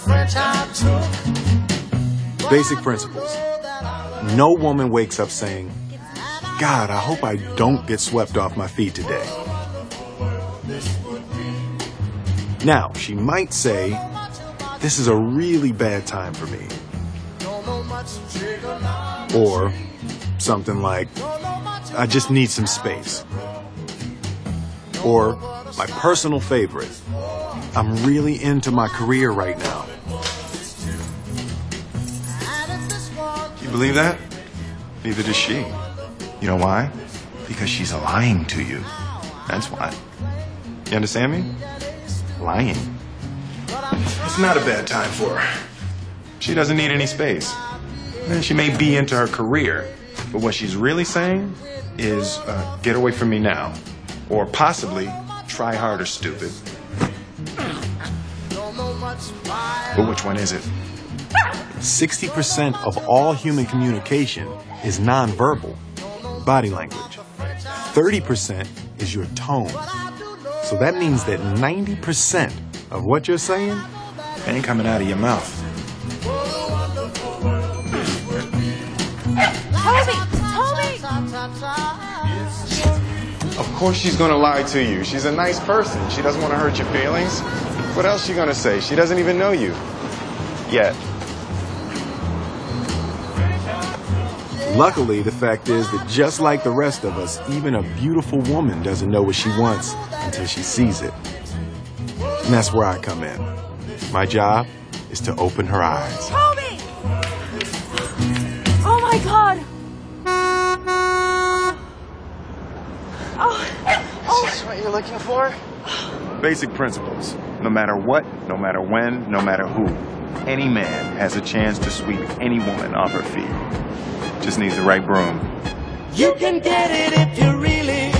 Basic principles. No woman wakes up saying, God, I hope I don't get swept off my feet today. Now, she might say, this is a really bad time for me. Or something like, I just need some space. Or, my personal favorite, I'm really into my career right now. You believe that? Neither does she. You know why? Because she's lying to you. That's why. You understand me? Lying. It's not a bad time for her. She doesn't need any space. She may be into her career, but what she's really saying is, get away from me now. Or possibly, try harder, stupid. But which one is it? 60% of all human communication is nonverbal, body language. 30% is your tone. So that means that 90% of what you're saying ain't coming out of your mouth. Of course she's gonna lie to you. She's a nice person. She doesn't want to hurt your feelings. What else is she gonna say? She doesn't even know you. Yet. Luckily, the fact is that just like the rest of us, even a beautiful woman doesn't know what she wants until she sees it. And that's where I come in. My job is to open her eyes. Toby! Oh my God! Is this what you're looking for? Basic principles. No matter what, no matter when, no matter who, any man has a chance to sweep any woman off her feet. Just needs the right broom. You can get it if you really